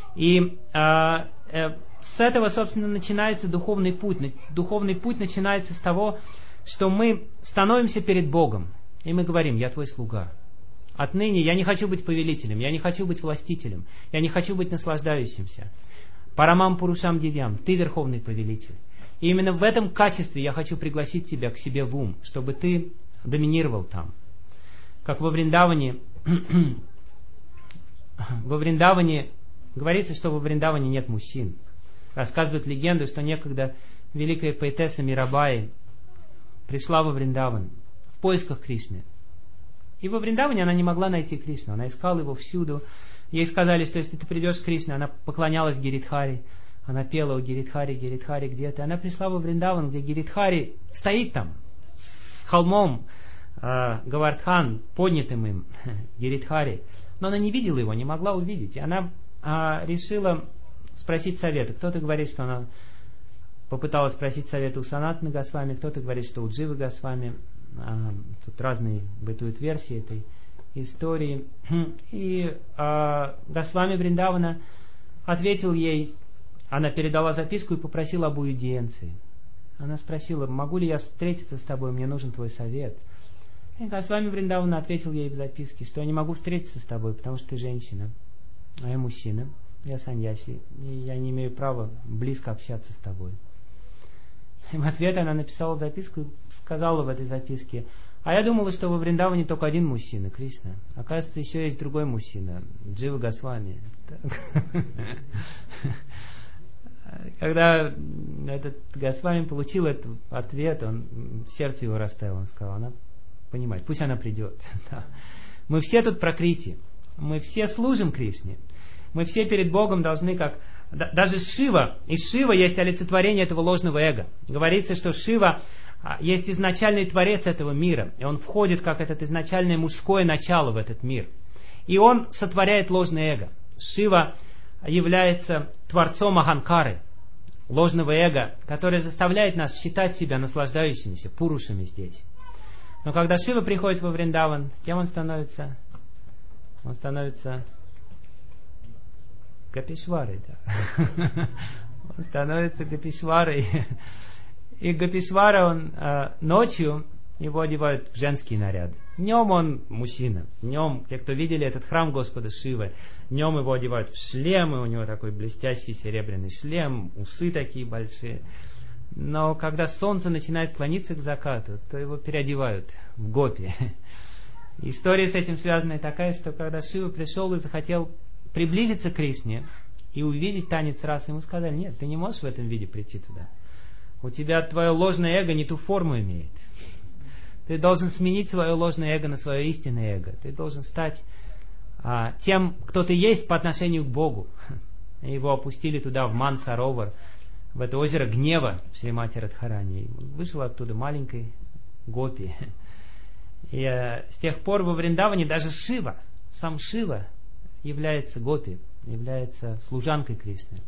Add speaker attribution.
Speaker 1: И с этого, собственно, начинается духовный путь. Духовный путь начинается с того, что мы становимся перед Богом. И мы говорим: я твой слуга. Отныне я не хочу быть повелителем, я не хочу быть властителем, я не хочу быть наслаждающимся. Парамам Пурушам Дивьям, ты верховный повелитель. И именно в этом качестве я хочу пригласить тебя к себе в ум, чтобы ты доминировал там. Как во Вриндаване, говорится, что во Вриндаване нет мужчин. Рассказывают легенду, что некогда великая поэтесса Мирабаи пришла во Вриндаван в поисках Кришны. И во Вриндаване она не могла найти Кришну, она искала его всюду. Ей сказали, что если ты придешь к Кришне, она поклонялась Гиридхари, она пела: «О Гиридхари, Гиридхари, где ты?» Она пришла во Вриндаван, где Гиридхари стоит там, с холмом Гавардхан, поднятым им, Гиридхари. Но она не видела его, не могла увидеть. И она решила спросить совета. Кто-то говорит, что она попыталась спросить совета у Санатаны Госвами, кто-то говорит, что у Дживы Госвами. Тут разные бытуют версии этой истории. И Госвами Вриндавана ответил ей, она передала записку и попросила об аудиенции. Она спросила: могу ли я встретиться с тобой, мне нужен твой совет. И Госвами Вриндавана ответил ей в записке, что я не могу встретиться с тобой, потому что ты женщина, а я мужчина, я саньяси, и я не имею права близко общаться с тобой. И в ответ она написала записку и сказала в этой записке: а я думала, что во Вриндаване только один мужчина, Кришна. Оказывается, еще есть другой мужчина, Джива Госвами. Когда этот Госвами получил этот ответ, сердце его растаяло. Он сказал: она понимает, пусть она придет. Мы все тут прокрити, мы все служим Кришне. Мы все перед Богом должны, как... Даже Шива, из Шива есть олицетворение этого ложного эго. Говорится, что Шива есть изначальный творец этого мира, и он входит как это изначальное мужское начало в этот мир. И он сотворяет ложное эго. Шива является творцом Аханкары, ложного эго, которое заставляет нас считать себя наслаждающимися, пурушами здесь. Но когда Шива приходит во Вриндаван, кем он становится? Он становится Гопишварой, да. Он становится Гопишварой. И Гопишвара, он ночью его одевают в женский наряд. Днем он мужчина. Днем, те, кто видели этот храм Господа Шивы, днем его одевают в шлемы, у него такой блестящий серебряный шлем, усы такие большие. Но когда солнце начинает клониться к закату, то его переодевают в гопи. История с этим связанная такая, что когда Шива пришел и захотел приблизиться к Кришне и увидеть танец рас, ему сказали: нет, ты не можешь в этом виде прийти туда. У тебя твое ложное эго не ту форму имеет. Ты должен сменить свое ложное эго на свое истинное эго. Ты должен стать тем, кто ты есть по отношению к Богу. Его опустили туда, в Мансаровар, в это озеро гнева в Шримати Радхарани. Вышел оттуда маленькой гопи. И с тех пор во Вриндаване даже Шива, сам Шива является гопи, является служанкой Кришны.